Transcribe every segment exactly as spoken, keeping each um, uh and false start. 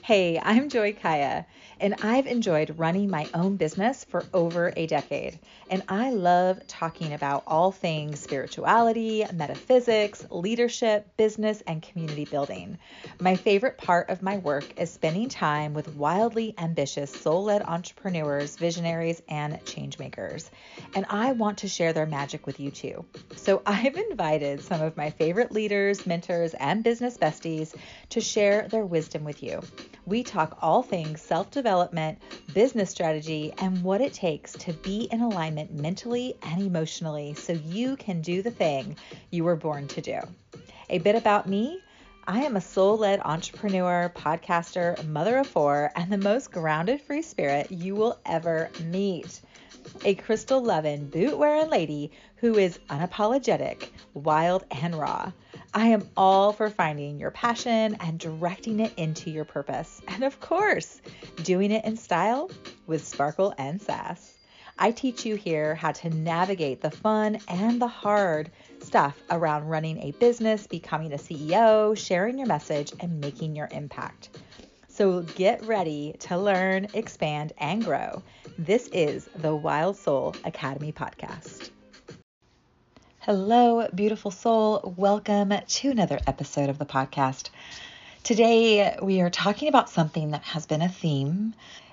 Hey, I'm Joy Kaya, and I've enjoyed running my own business for over a decade. And I love talking about all things spirituality, metaphysics, leadership, business, and community building. My favorite part of my work is spending time with wildly ambitious, soul-led entrepreneurs, visionaries, and changemakers. And I want to share their magic with you too. So I've invited some of my favorite leaders, mentors, and business besties to share their wisdom with you. We talk all things self-development, business strategy, and what it takes to be in alignment mentally and emotionally so you can do the thing you were born to do. A bit about me. I am a soul-led entrepreneur, podcaster, mother of four, and the most grounded free spirit you will ever meet. A crystal-loving, boot-wearing lady who is unapologetic, wild, and raw. I am all for finding your passion and directing it into your purpose. And of course, doing it in style with sparkle and sass. I teach you here how to navigate the fun and the hard stuff around running a business, becoming a C E O, sharing your message, and making your impact. So get ready to learn, expand, and grow. This is the Wild Soul Academy podcast. Hello, beautiful soul. Welcome to another episode of the podcast. Today, we are talking about something that has been a theme,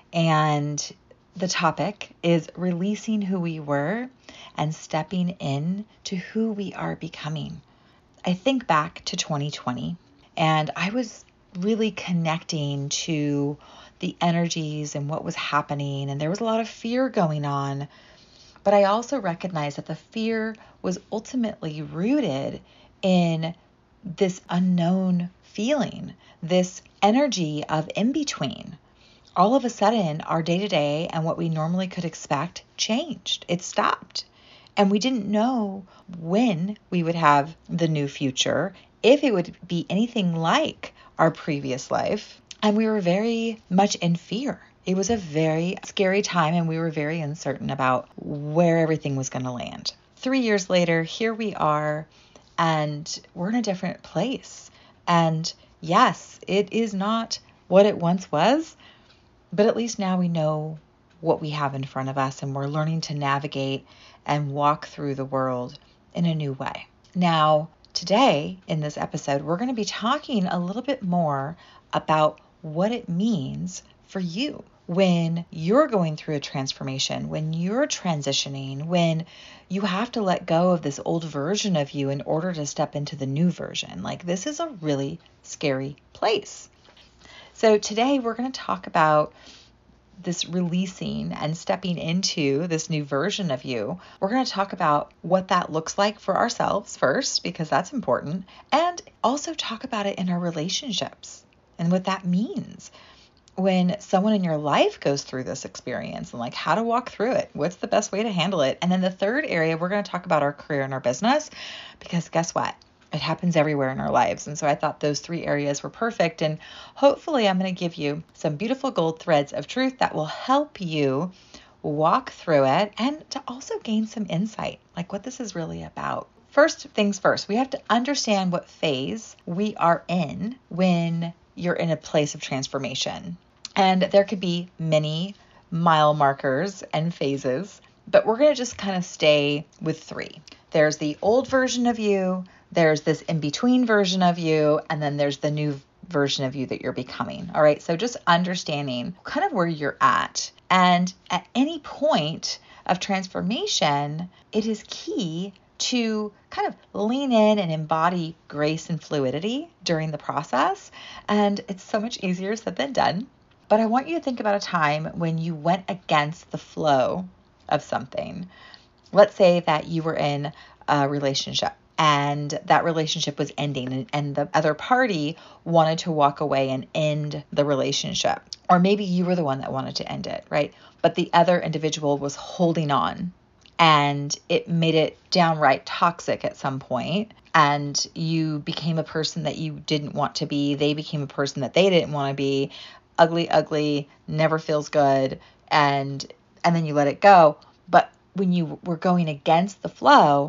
and the topic is releasing who we were and stepping in to who we are becoming. I think back to twenty twenty, and I was really connecting to the energies and what was happening, and there was a lot of fear going on. But I also recognized that the fear was ultimately rooted in this unknown feeling, this energy of in-between. All of a sudden, our day-to-day and what we normally could expect changed. It stopped. And we didn't know when we would have the new future, if it would be anything like our previous life. And we were very much in fear. It was a very scary time, and we were very uncertain about where everything was going to land. Three years later, here we are, and we're in a different place. And yes, it is not what it once was, but at least now we know what we have in front of us, and we're learning to navigate and walk through the world in a new way. Now, today in this episode, we're going to be talking a little bit more about what it means for you when you're going through a transformation, when you're transitioning, when you have to let go of this old version of you in order to step into the new version. Like, this is a really scary place. So today we're going to talk about this releasing and stepping into this new version of you. We're going to talk about what that looks like for ourselves first, because that's important, and also talk about it in our relationships and what that means when someone in your life goes through this experience, and like how to walk through it. What's the best way to handle it? And then the third area, we're going to talk about our career and our business, because guess what? It happens everywhere in our lives. And so I thought those three areas were perfect. And hopefully I'm going to give you some beautiful gold threads of truth that will help you walk through it and to also gain some insight, like what this is really about. First things first, we have to understand what phase we are in when you're in a place of transformation. And there could be many mile markers and phases, but we're going to just kind of stay with three. There's the old version of you, there's this in-between version of you, and then there's the new version of you that you're becoming. All right, so just understanding kind of where you're at. And at any point of transformation, it is key to kind of lean in and embody grace and fluidity during the process. And it's so much easier said than done. But I want you to think about a time when you went against the flow of something. Let's say that you were in a relationship and that relationship was ending, and, and the other party wanted to walk away and end the relationship. Or maybe you were the one that wanted to end it, right? But the other individual was holding on, and it made it downright toxic at some point. And you became a person that you didn't want to be. They became a person that they didn't want to be. Ugly, ugly, never feels good. And, and then you let it go. But when you were going against the flow,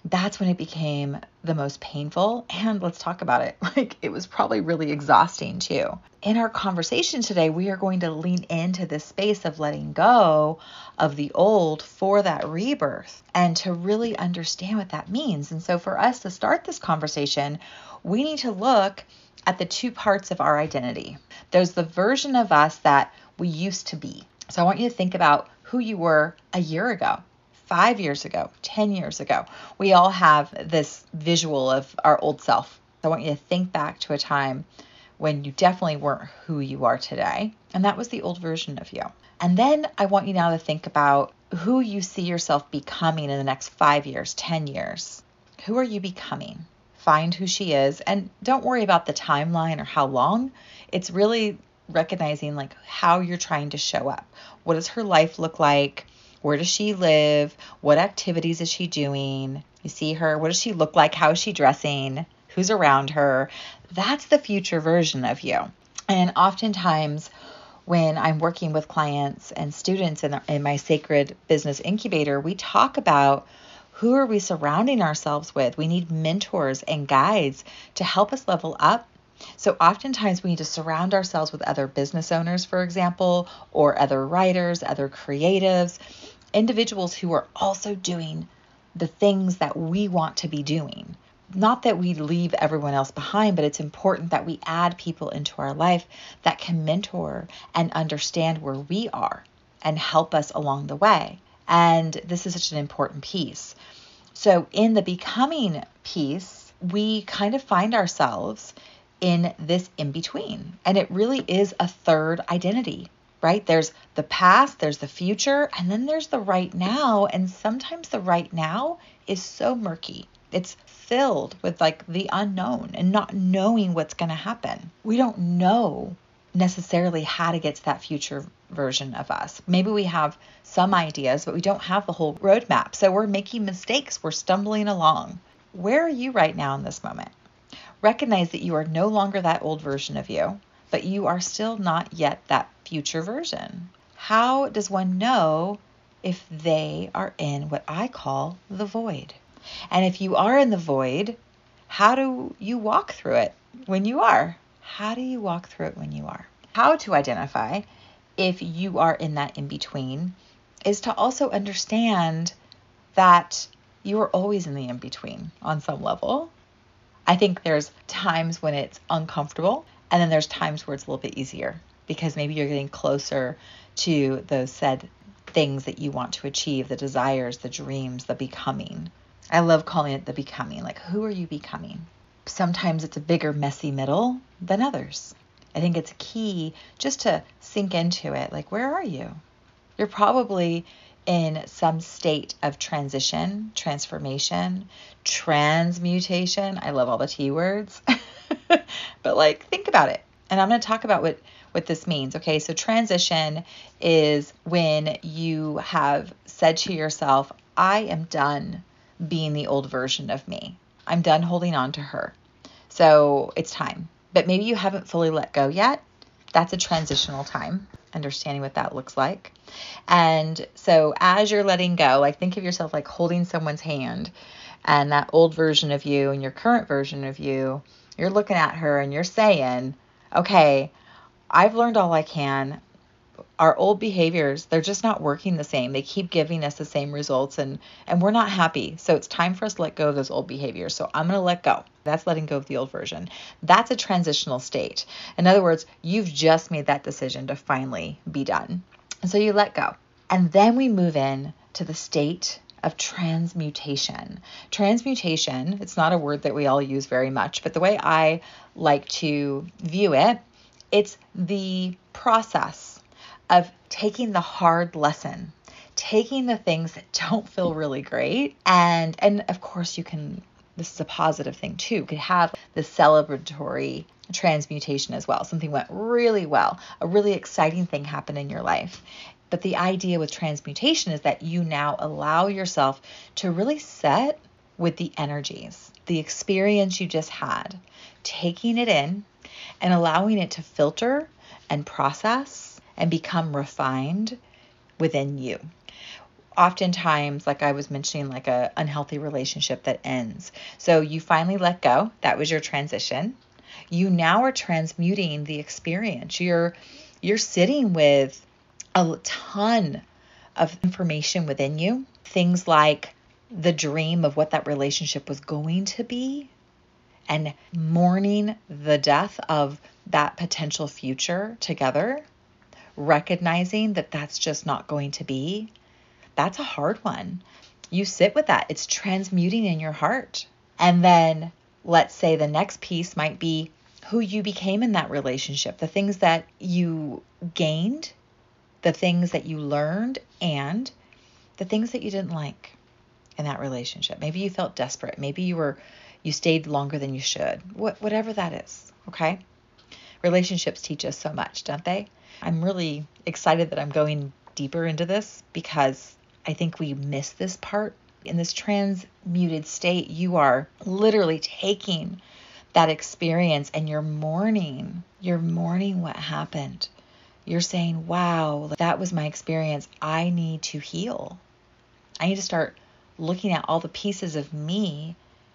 that's when it became the most painful. And let's talk about it. Like, it was probably really exhausting too. In our conversation today, we are going to lean into this space of letting go of the old for that rebirth and to really understand what that means. And so for us to start this conversation, we need to look at the two parts of our identity. There's the version of us that we used to be. So I want you to think about who you were a year ago, five years ago, ten years ago. We all have this visual of our old self. I want you to think back to a time when you definitely weren't who you are today. And that was the old version of you. And then I want you now to think about who you see yourself becoming in the next five years, ten years. Who are you becoming? Find who she is. And don't worry about the timeline or how long. It's really recognizing like how you're trying to show up. What does her life look like? Where does she live? What activities is she doing? You see her. What does she look like? How is she dressing? Who's around her? That's the future version of you. And oftentimes when I'm working with clients and students in, in my Sacred Business Incubator, we talk about who are we surrounding ourselves with? We need mentors and guides to help us level up. So oftentimes we need to surround ourselves with other business owners, for example, or other writers, other creatives, individuals who are also doing the things that we want to be doing. Not that we leave everyone else behind, but it's important that we add people into our life that can mentor and understand where we are and help us along the way. And this is such an important piece. So in the becoming piece, we kind of find ourselves in this in between. And it really is a third identity, right? There's the past, there's the future, and then there's the right now. And sometimes the right now is so murky. It's filled with like the unknown and not knowing what's going to happen. We don't know necessarily how to get to that future version of us. Maybe we have some ideas, but we don't have the whole roadmap. So we're making mistakes. We're stumbling along. Where are you right now in this moment? Recognize that you are no longer that old version of you, but you are still not yet that future version. How does one know if they are in what I call the void? And if you are in the void, how do you walk through it when you are? How do you walk through it when you are? How to identify if you are in that in-between is to also understand that you are always in the in-between on some level. I think there's times when it's uncomfortable, and then there's times where it's a little bit easier because maybe you're getting closer to those said things that you want to achieve, the desires, the dreams, the becoming. I love calling it the becoming. Like, who are you becoming? Sometimes it's a bigger, messy middle than others. I think it's key just to sink into it. Like, where are you? You're probably in some state of transition, transformation, transmutation. I love all the T words. But like, think about it. And I'm going to talk about what, what this means. Okay, so transition is when you have said to yourself, I am done being the old version of me. I'm done holding on to her. So it's time. But maybe you haven't fully let go yet. That's a transitional time, understanding what that looks like. And so as you're letting go, like think of yourself like holding someone's hand, and that old version of you and your current version of you, you're looking at her and you're saying, okay, I've learned all I can. Our old behaviors, they're just not working the same. They keep giving us the same results, and, and we're not happy. So it's time for us to let go of those old behaviors. So I'm going to let go. That's letting go of the old version. That's a transitional state. In other words, you've just made that decision to finally be done. And so you let go. And then we move in to the state of transmutation. Transmutation, it's not a word that we all use very much, but the way I like to view it, it's the process of taking the hard lesson, taking the things that don't feel really great. And, and of course you can, this is a positive thing too, you could have the celebratory transmutation as well. Something went really well, a really exciting thing happened in your life. But the idea with transmutation is that you now allow yourself to really set with the energies, the experience you just had, taking it in and allowing it to filter and process and become refined within you. oftentimes, like I was mentioning, like a unhealthy relationship that ends. So you finally let go. That was your transition. You now are transmuting the experience. You're you're sitting with a ton of information within you. Things like the dream of what that relationship was going to be, and mourning the death of that potential future together, recognizing that that's just not going to be. That's a hard one. You sit with that. It's transmuting in your heart. And then let's say the next piece might be who you became in that relationship, the things that you gained, the things that you learned, and the things that you didn't like in that relationship. Maybe you felt desperate. Maybe you were you stayed longer than you should. What, whatever that is, okay? Relationships teach us so much, don't they? I'm really excited that I'm going deeper into this because I think we miss this part. In this transmuted state, you are literally taking that experience and you're mourning. You're mourning what happened. You're saying, wow, that was my experience. I need to heal. I need to start looking at all the pieces of me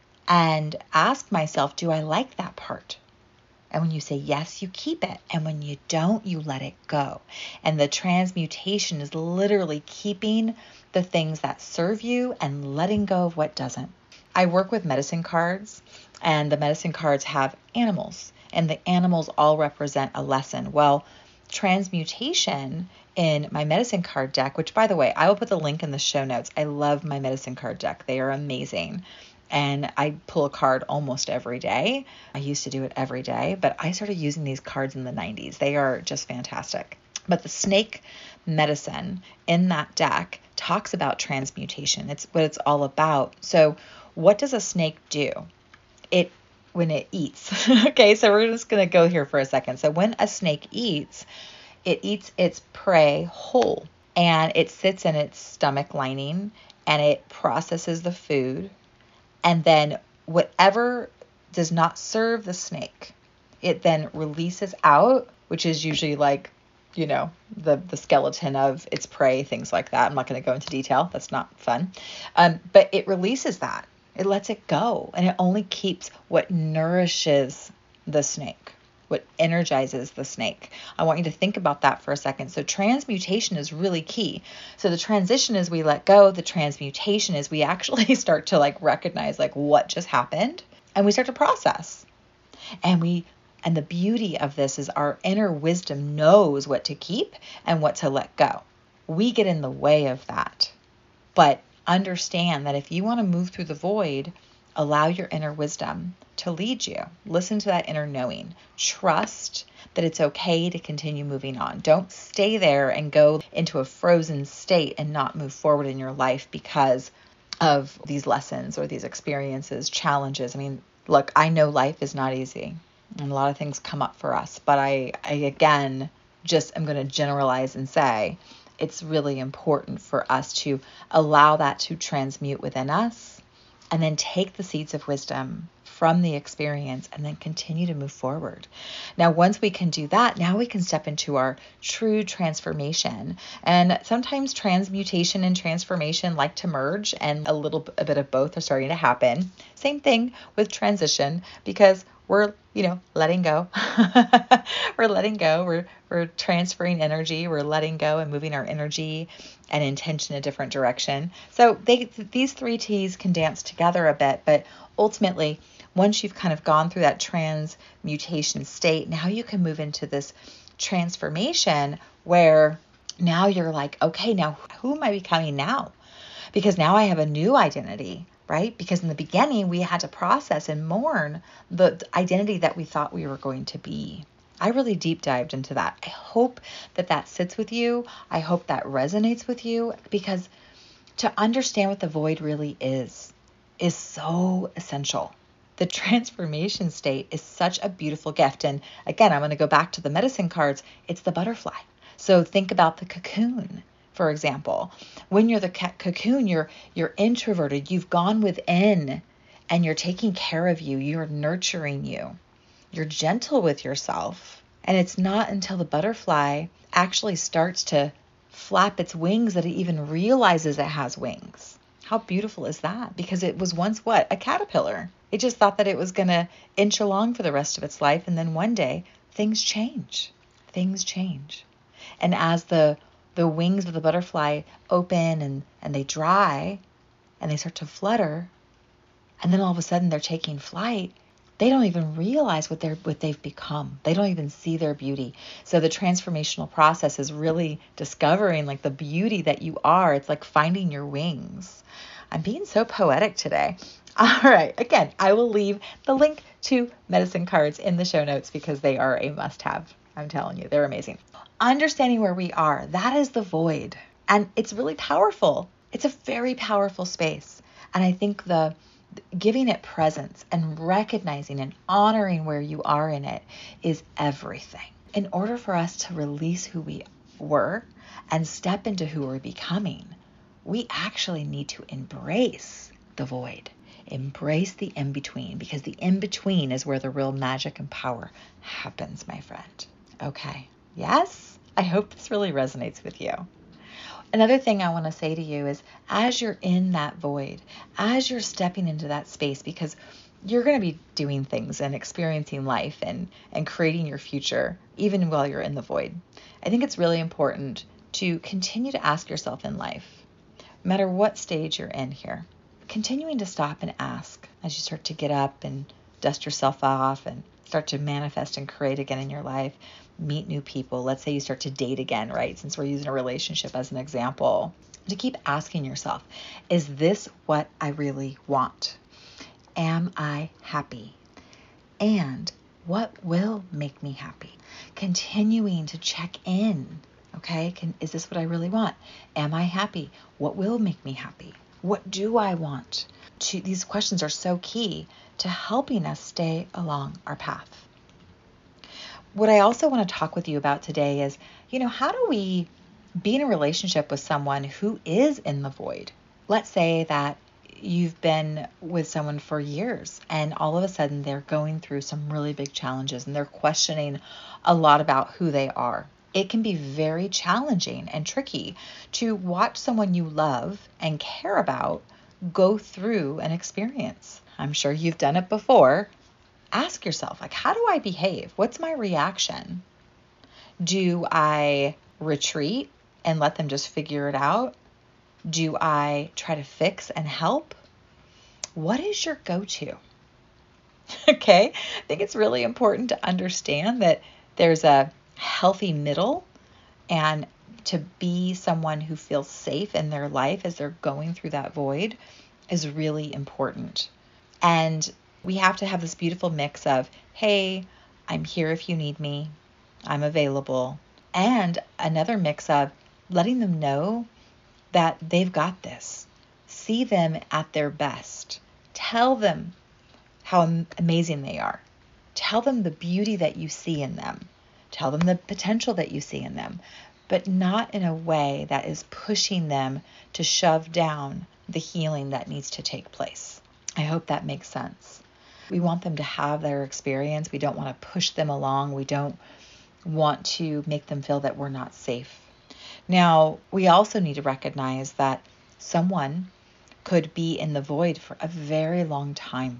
and ask myself, do I like that part? And when you say yes, you keep it. And when you don't, you let it go. And the transmutation is literally keeping the things that serve you and letting go of what doesn't. I work with medicine cards, and the medicine cards have animals, and the animals all represent a lesson. Well, transmutation in my medicine card deck, which by the way, I will put the link in the show notes. I love my medicine card deck. They are amazing. And I pull a card almost every day. I used to do it every day, but I started using these cards in the nineties. They are just fantastic. But the snake medicine in that deck talks about transmutation. It's what it's all about. So what does a snake do? It when it eats. Okay, so we're just going to go here for a second. So when a snake eats, it eats its prey whole, and it sits in its stomach lining and it processes the food. And then whatever does not serve the snake, it then releases out, which is usually like, you know, the, the skeleton of its prey, things like that. I'm not going to go into detail. That's not fun. Um, but it releases that. It lets it go. And it only keeps what nourishes the snake, what energizes the snake. I want you to think about that for a second. So transmutation is really key. So the transition is we let go. The transmutation is we actually start to like recognize like what just happened, and we start to process. And we and the beauty of this is our inner wisdom knows what to keep and what to let go. We get in the way of that. But understand that if you want to move through the void, allow your inner wisdom to lead you. Listen to that inner knowing. Trust that it's okay to continue moving on. Don't stay there and go into a frozen state and not move forward in your life because of these lessons or these experiences, challenges. I mean, look, I know life is not easy and a lot of things come up for us, but I, I again, just am going to generalize and say it's really important for us to allow that to transmute within us and then take the seeds of wisdom from the experience and then continue to move forward. Now, once we can do that, now we can step into our true transformation. And sometimes transmutation and transformation like to merge, and a little a bit of both are starting to happen. Same thing with transition, because we're, you know, letting go. We're letting go. We're we're transferring energy. We're letting go and moving our energy and intention in a different direction. So they these three T's can dance together a bit, but ultimately, once you've kind of gone through that transmutation state, now you can move into this transformation where now you're like, okay, now who am I becoming now? Because now I have a new identity, right? Because in the beginning, we had to process and mourn the identity that we thought we were going to be. I really deep dived into that. I hope that that sits with you. I hope that resonates with you, because to understand what the void really is, is so essential. The transformation state is such a beautiful gift. And again, I'm going to go back to the medicine cards. It's the butterfly. So think about the cocoon, for example. When you're the cocoon, you're you're introverted. You've gone within and you're taking care of you. You're nurturing you. You're gentle with yourself. And it's not until the butterfly actually starts to flap its wings that it even realizes it has wings. How beautiful is that? Because it was once what? A caterpillar. It just thought that it was going to inch along for the rest of its life. And then one day things change. Things change. And as the the wings of the butterfly open and, and they dry and they start to flutter, and then all of a sudden they're taking flight, they don't even realize what they're what they've become. They don't even see their beauty. So the transformational process is really discovering like the beauty that you are. It's like finding your wings. I'm being so poetic today. All right. Again, I will leave the link to medicine cards in the show notes because they are a must-have. I'm telling you, they're amazing. Understanding where we are, that is the void. And it's really powerful. It's a very powerful space. And I think the giving it presence and recognizing and honoring where you are in it is everything. In order for us to release who we were and step into who we're becoming, we actually need to embrace the void, embrace the in-between, because the in-between is where the real magic and power happens, my friend. Okay. Yes? I hope this really resonates with you. Another thing I want to say to you is as you're in that void, as you're stepping into that space, because you're going to be doing things and experiencing life and, and creating your future, even while you're in the void. I think it's really important to continue to ask yourself in life, no matter what stage you're in here, continuing to stop and ask as you start to get up and dust yourself off and start to manifest and create again in your life, meet new people. Let's say you start to date again, right? Since we're using a relationship as an example, to keep asking yourself, is this what I really want? Am I happy? And what will make me happy? Continuing to check in. Okay. Can, is this what I really want? Am I happy? What will make me happy? What do I want? To, these questions are so key to helping us stay along our path. What I also want to talk with you about today is, you know, how do we be in a relationship with someone who is in the void? Let's say that you've been with someone for years and all of a sudden they're going through some really big challenges and they're questioning a lot about who they are. It can be very challenging and tricky to watch someone you love and care about go through an experience. I'm sure you've done it before. Ask yourself, like, how do I behave? What's my reaction? Do I retreat and let them just figure it out? Do I try to fix and help? What is your go-to? Okay, I think it's really important to understand that there's a healthy middle, and to be someone who feels safe in their life as they're going through that void is really important. And we have to have this beautiful mix of, hey, I'm here if you need me, I'm available, and another mix of letting them know that they've got this. See them at their best. Tell them how amazing they are. Tell them the beauty that you see in them. Tell them the potential that you see in them, but not in a way that is pushing them to shove down the healing that needs to take place. I hope that makes sense. We want them to have their experience. We don't want to push them along. We don't want to make them feel that we're not safe. Now, we also need to recognize that someone could be in the void for a very long time,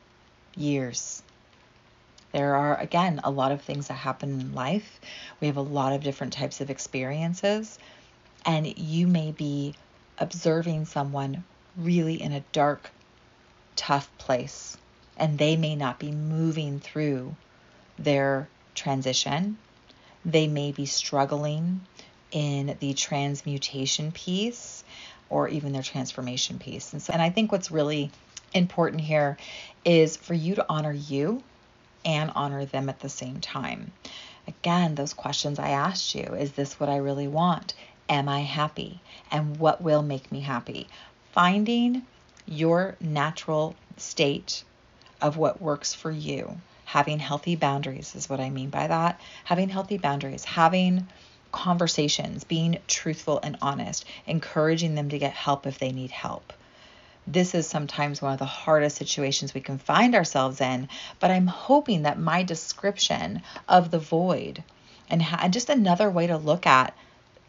years. There are, again, a lot of things that happen in life. We have a lot of different types of experiences, and you may be observing someone really in a dark, tough place, and they may not be moving through their transition. They may be struggling in the transmutation piece or even their transformation piece. And so, and I think what's really important here is for you to honor you and honor them at the same time. Again, those questions I asked you, is this what I really want? Am I happy? And what will make me happy? Finding your natural state of what works for you. Having healthy boundaries is what I mean by that. Having healthy boundaries, having conversations, being truthful and honest, encouraging them to get help if they need help. This is sometimes one of the hardest situations we can find ourselves in, but I'm hoping that my description of the void and ha- just another way to look at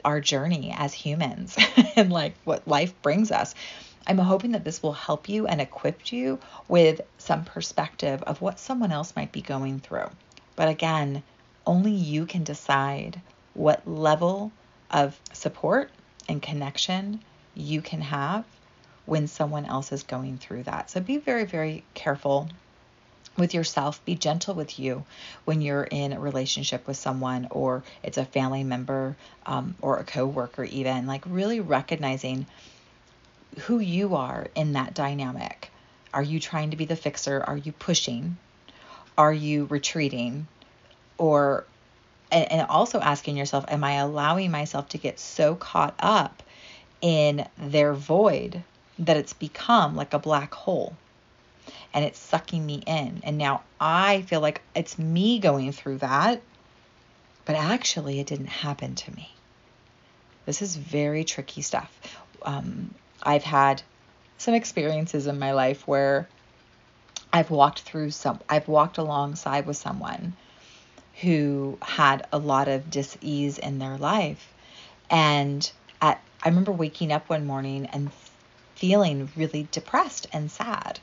our journey as humans and like what life brings us. I'm hoping that this will help you and equip you with some perspective of what someone else might be going through. But again, only you can decide what level of support and connection you can have when someone else is going through that. So be very, very careful with yourself. Be gentle with you when you're in a relationship with someone, or it's a family member um, or a coworker even. Like really recognizing who you are in that dynamic. Are you trying to be the fixer? Are you pushing? Are you retreating? Or and, and also asking yourself, am I allowing myself to get so caught up in their void that it's become like a black hole and it's sucking me in? And now I feel like it's me going through that, but actually it didn't happen to me. This is very tricky stuff. Um, I've had some experiences in my life where I've walked through some, I've walked alongside with someone who had a lot of dis-ease in their life. And at, I remember waking up one morning and feeling really depressed and sad.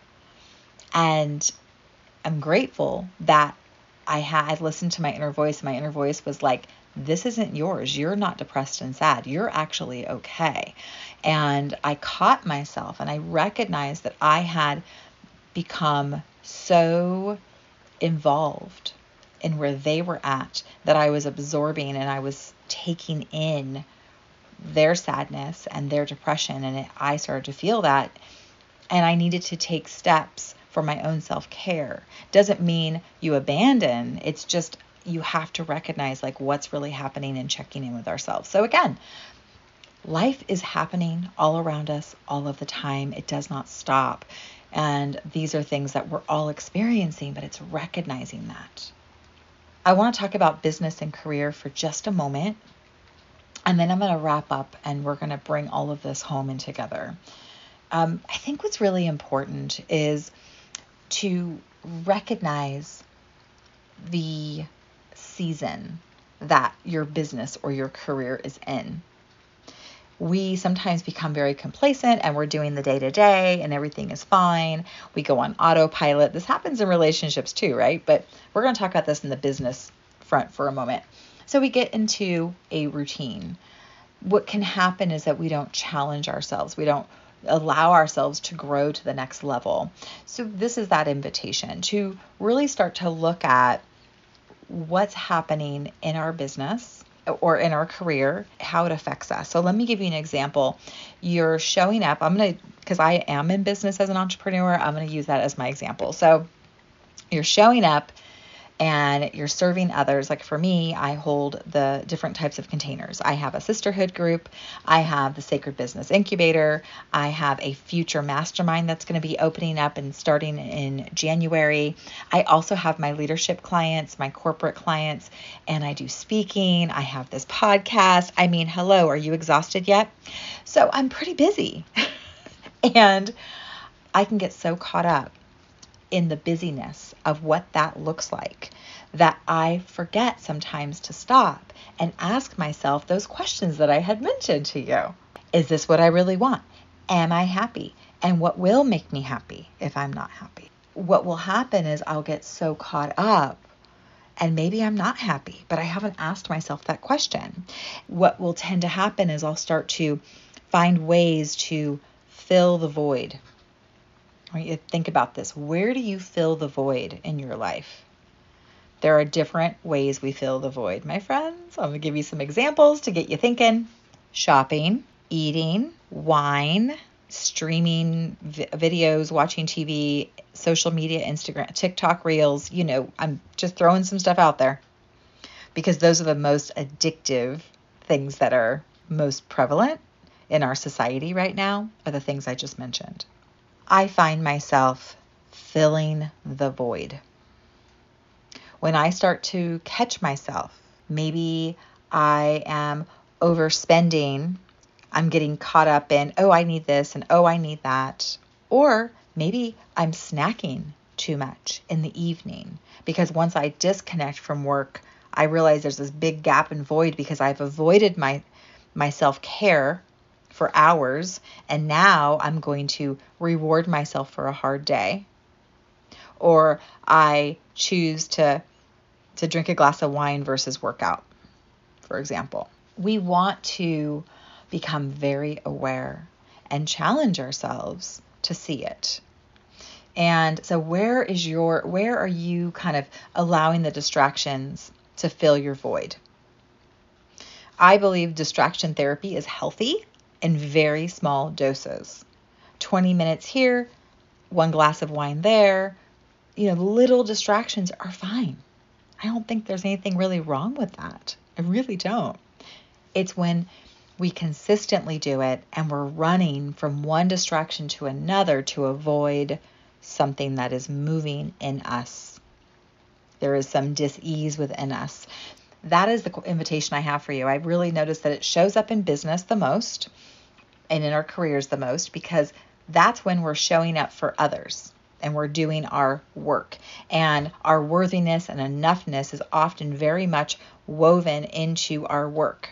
And I'm grateful that I had listened to my inner voice. My inner voice was like, this isn't yours. You're not depressed and sad. You're actually okay. And I caught myself and I recognized that I had become so involved in where they were at that I was absorbing and I was taking in their sadness and their depression. And it, I started to feel that, and I needed to take steps for my own self-care. Doesn't mean you abandon. It's just you have to recognize like what's really happening and checking in with ourselves. So again, life is happening all around us all of the time. It does not stop. And these are things that we're all experiencing, but it's recognizing that. I want to talk about business and career for just a moment, and then I'm going to wrap up and we're going to bring all of this home and together. Um, I think what's really important is to recognize the season that your business or your career is in. We sometimes become very complacent and we're doing the day to day and everything is fine. We go on autopilot. This happens in relationships too, right? But we're going to talk about this in the business front for a moment. So we get into a routine. What can happen is that we don't challenge ourselves. We don't allow ourselves to grow to the next level. So this is that invitation to really start to look at what's happening in our business or in our career, how it affects us. So let me give you an example. You're showing up. I'm going to, because I am in business as an entrepreneur, I'm going to use that as my example. So you're showing up and you're serving others. Like for me, I hold the different types of containers. I have a sisterhood group. I have the Sacred Business Incubator. I have a future mastermind that's going to be opening up and starting in January. I also have my leadership clients, my corporate clients, and I do speaking. I have this podcast. I mean, hello, are you exhausted yet? So I'm pretty busy. And I can get so caught up in the busyness of what that looks like that I forget sometimes to stop and ask myself those questions that I had mentioned to you. Is this what I really want? Am I happy? And what will make me happy if I'm not happy? What will happen is I'll get so caught up and maybe I'm not happy, but I haven't asked myself that question. What will tend to happen is I'll start to find ways to fill the void. I want you to think about this. Where do you fill the void in your life? There are different ways we fill the void, my friends. I'm going to give you some examples to get you thinking. Shopping, eating, wine, streaming vi- videos, watching T V, social media, Instagram, TikTok reels. You know, I'm just throwing some stuff out there because those are the most addictive things that are most prevalent in our society right now, are the things I just mentioned. I find myself filling the void. When I start to catch myself, maybe I am overspending, I'm getting caught up in, oh, I need this and oh, I need that. Or maybe I'm snacking too much in the evening because once I disconnect from work, I realize there's this big gap and void because I've avoided my my self-care for hours, and now I'm going to reward myself for a hard day. Or I choose to to drink a glass of wine versus workout, for example. We want to become very aware and challenge ourselves to see it. And so where is your, where are you kind of allowing the distractions to fill your void? I believe distraction therapy is healthy in very small doses. twenty minutes here, one glass of wine there, you know, little distractions are fine. I don't think there's anything really wrong with that. I really don't. It's when we consistently do it and we're running from one distraction to another to avoid something that is moving in us. There is some dis-ease within us. That is the invitation I have for you. I really noticed that it shows up in business the most and in our careers the most, because that's when we're showing up for others and we're doing our work. And our worthiness and enoughness is often very much woven into our work.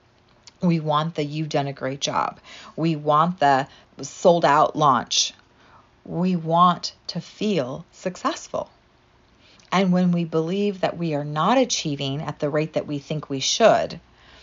We want the "you've done a great job." We want the sold out launch. We want to feel successful. And when we believe that we are not achieving at the rate that we think we should,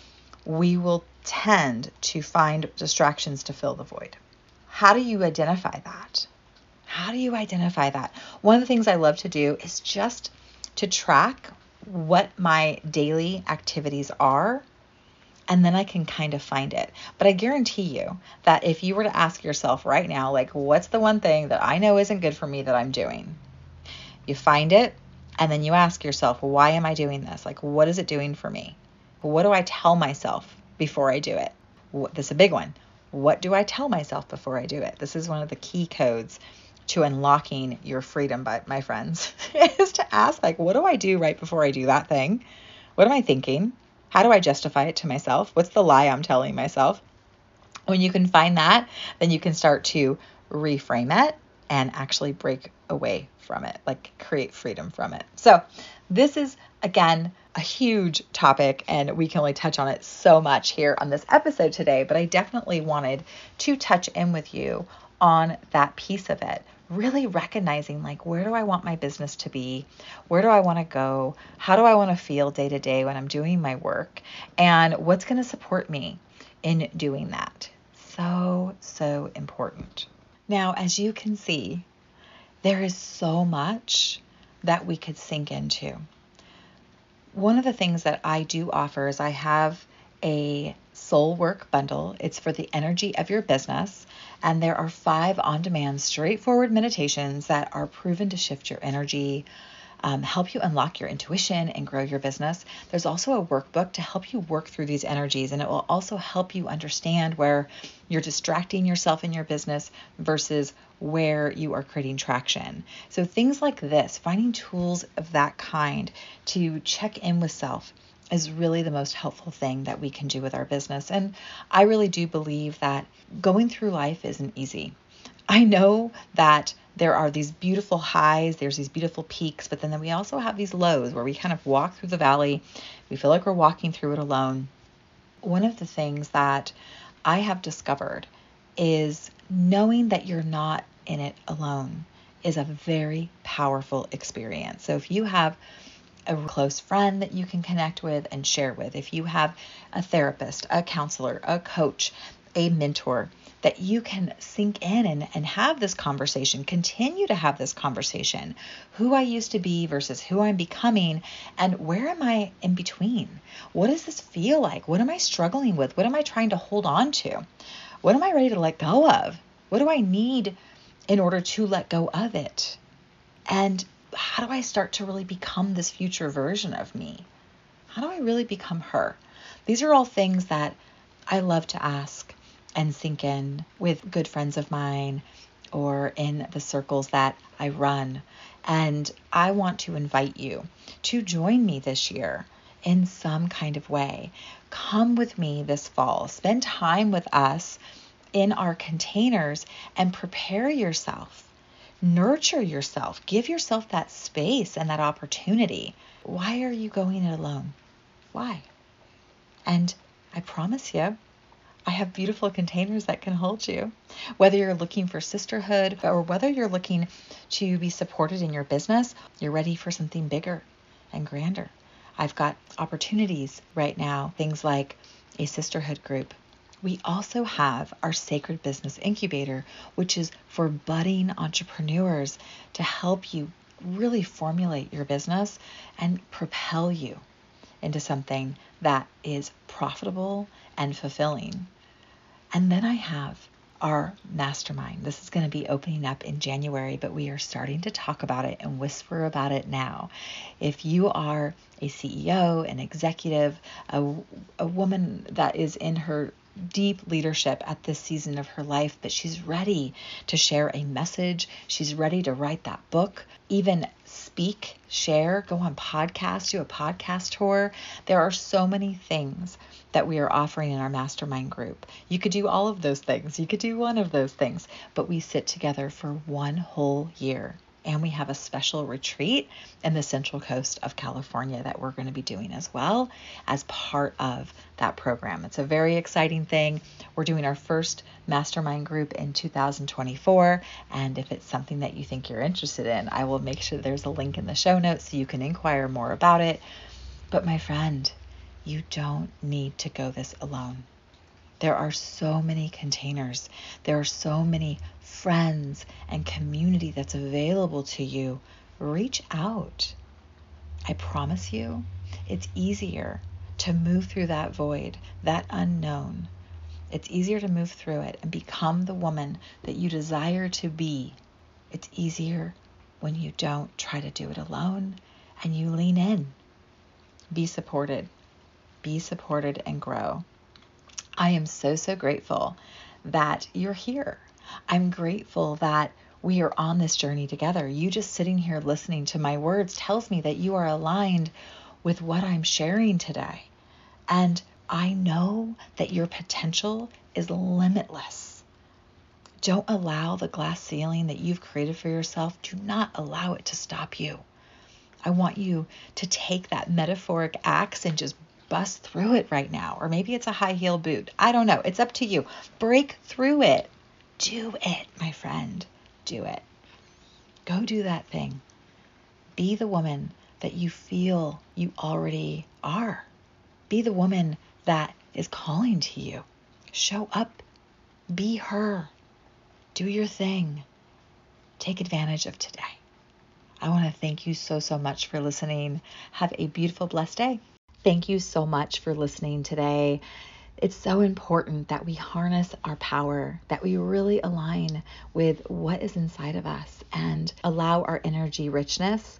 we will tend to find distractions to fill the void. How do you identify that? How do you identify that? One of the things I love to do is just to track what my daily activities are, and then I can kind of find it. But I guarantee you that if you were to ask yourself right now, like, what's the one thing that I know isn't good for me that I'm doing? You find it, and then you ask yourself, why am I doing this? Like, what is it doing for me? What do I tell myself before I do it? This is a big one. What do I tell myself before I do it? This is one of the key codes to unlocking your freedom, but my friends, is to ask, like, what do I do right before I do that thing? What am I thinking? How do I justify it to myself? What's the lie I'm telling myself? When you can find that, then you can start to reframe it and actually break away from it, like create freedom from it. So this is, again, a huge topic, and we can only touch on it so much here on this episode today, but I definitely wanted to touch in with you on that piece of it. Really recognizing, like, where do I want my business to be? Where do I want to go? How do I want to feel day to day when I'm doing my work? And what's going to support me in doing that? So, so important. Now, as you can see, there is so much that we could sink into. One of the things that I do offer is I have a soul work bundle. It's for the energy of your business. And there are five on-demand, straightforward meditations that are proven to shift your energy, um, help you unlock your intuition and grow your business. There's also a workbook to help you work through these energies, and it will also help you understand where you're distracting yourself in your business versus where you are creating traction. So things like this, finding tools of that kind to check in with self, is really the most helpful thing that we can do with our business. And I really do believe that going through life isn't easy. I know that there are these beautiful highs, there's these beautiful peaks, but then we also have these lows where we kind of walk through the valley. We feel like we're walking through it alone. One of the things that I have discovered is knowing that you're not in it alone is a very powerful experience. So if you have a close friend that you can connect with and share with, if you have a therapist, a counselor, a coach, a mentor, that you can sink in and, and have this conversation, continue to have this conversation, who I used to be versus who I'm becoming, and where am I in between? What does this feel like? What am I struggling with? What am I trying to hold on to? What am I ready to let go of? What do I need in order to let go of it? And how do I start to really become this future version of me? How do I really become her? These are all things that I love to ask and sink in with good friends of mine or in the circles that I run. And I want to invite you to join me this year in some kind of way. Come with me this fall. Spend time with us in our containers and prepare yourself. Nurture yourself. Give yourself that space and that opportunity. Why are you going it alone? Why? And I promise you, I have beautiful containers that can hold you. Whether you're looking for sisterhood or whether you're looking to be supported in your business, you're ready for something bigger and grander. I've got opportunities right now, things like a sisterhood group. We also have our Sacred Business Incubator, which is for budding entrepreneurs to help you really formulate your business and propel you into something that is profitable and fulfilling. And then I have our mastermind. This is going to be opening up in January, but we are starting to talk about it and whisper about it now. If you are a C E O, an executive, a, a woman that is in her deep leadership at this season of her life, but she's ready to share a message, she's ready to write that book, even speak, share, go on podcasts, do a podcast tour. There are so many things that we are offering in our mastermind group. You could do all of those things. You could do one of those things, but we sit together for one whole year. And we have a special retreat in the Central Coast of California that we're going to be doing as well as part of that program. It's a very exciting thing. We're doing our first mastermind group in two thousand twenty-four. And if it's something that you think you're interested in, I will make sure there's a link in the show notes so you can inquire more about it. But my friend, you don't need to go this alone. There are so many containers. There are so many friends and community that's available to you. Reach out. I promise you, it's easier to move through that void, that unknown. It's easier to move through it and become the woman that you desire to be. It's easier when you don't try to do it alone and you lean in. Be supported. Be supported and grow. I am so, so grateful that you're here. I'm grateful that we are on this journey together. You just sitting here listening to my words tells me that you are aligned with what I'm sharing today. And I know that your potential is limitless. Don't allow the glass ceiling that you've created for yourself, do not allow it to stop you. I want you to take that metaphoric axe and just bust through it right now. Or maybe it's a high heel boot. I don't know. It's up to you. Break through it. Do it, my friend. Do it. Go do that thing. Be the woman that you feel you already are. Be the woman that is calling to you. Show up. Be her. Do your thing. Take advantage of today. I want to thank you so, so much for listening. Have a beautiful, blessed day. Thank you so much for listening today. It's so important that we harness our power, that we really align with what is inside of us and allow our energy richness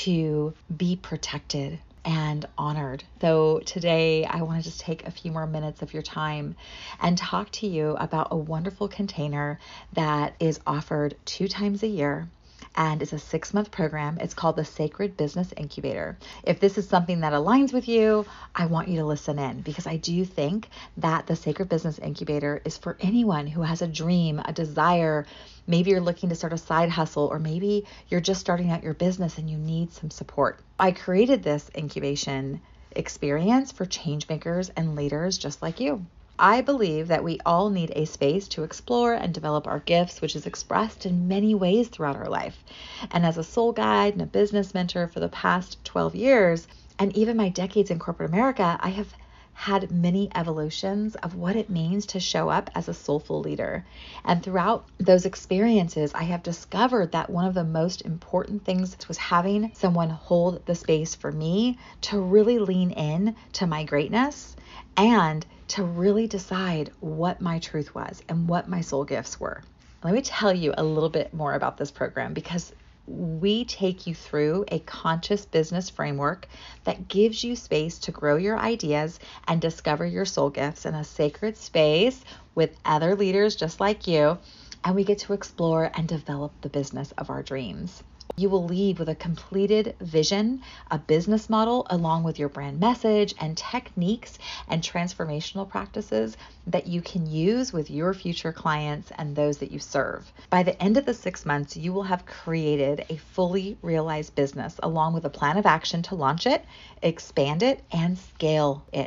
to be protected and honored. So today I want to just take a few more minutes of your time and talk to you about a wonderful container that is offered two times a year. And it's a six-month program. It's called the Sacred Business Incubator. If this is something that aligns with you, I want you to listen in, because I do think that the Sacred Business Incubator is for anyone who has a dream, a desire. Maybe you're looking to start a side hustle, or maybe you're just starting out your business and you need some support. I created this incubation experience for change makers and leaders just like you. I believe that we all need a space to explore and develop our gifts, which is expressed in many ways throughout our life. And as a soul guide and a business mentor for the past twelve years, and even my decades in corporate America, I have had many evolutions of what it means to show up as a soulful leader. And throughout those experiences, I have discovered that one of the most important things was having someone hold the space for me to really lean in to my greatness and to really decide what my truth was and what my soul gifts were. Let me tell you a little bit more about this program, because we take you through a conscious business framework that gives you space to grow your ideas and discover your soul gifts in a sacred space with other leaders just like you. And we get to explore and develop the business of our dreams. You will leave with a completed vision, a business model, along with your brand message and techniques and transformational practices that you can use with your future clients and those that you serve. By the end of the six months, you will have created a fully realized business along with a plan of action to launch it, expand it, and scale it.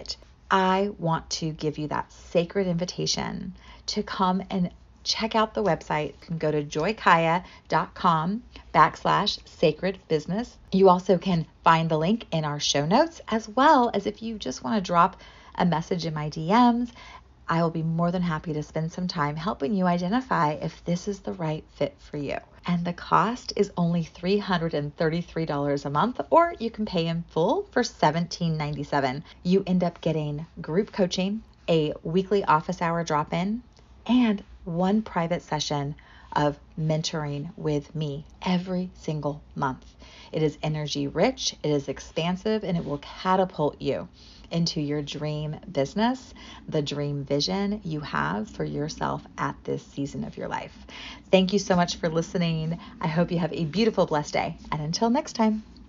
I want to give you that sacred invitation to come and check out the website. You can go to joykaya.com backslash sacred business. You also can find the link in our show notes, as well as if you just want to drop a message in my D Ms, I will be more than happy to spend some time helping you identify if this is the right fit for you. And the cost is only three hundred thirty-three dollars a month, or you can pay in full for seventeen ninety-seven. You end up getting group coaching, a weekly office hour drop-in, and one private session of mentoring with me every single month. It is energy rich, it is expansive, and it will catapult you into your dream business, the dream vision you have for yourself at this season of your life. Thank you so much for listening. I hope you have a beautiful, blessed day. And until next time.